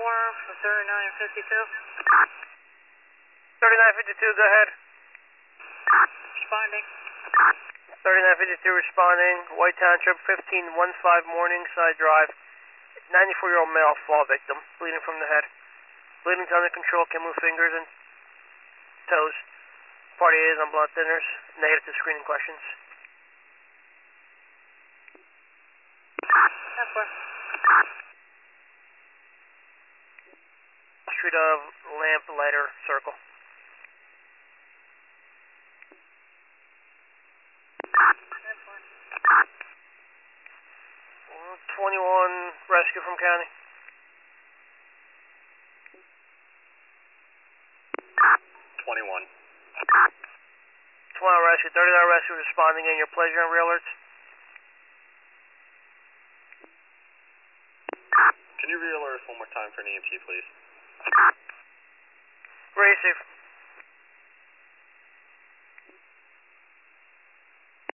for 3952. 3952, go ahead. Responding. 3952 responding. White Township, 1515 Morningside Drive. 94-year-old male fall victim, bleeding from the head. Bleeding's under control, can move fingers and toes. Party is on blood thinners. Negative to screening questions. Street of Lamplighter Circle. 21 rescue from county. 21. 21 rescue, 39 rescue responding in. Your pleasure and real alerts. Can you re-alert us one more time for an EMT, please? Receive.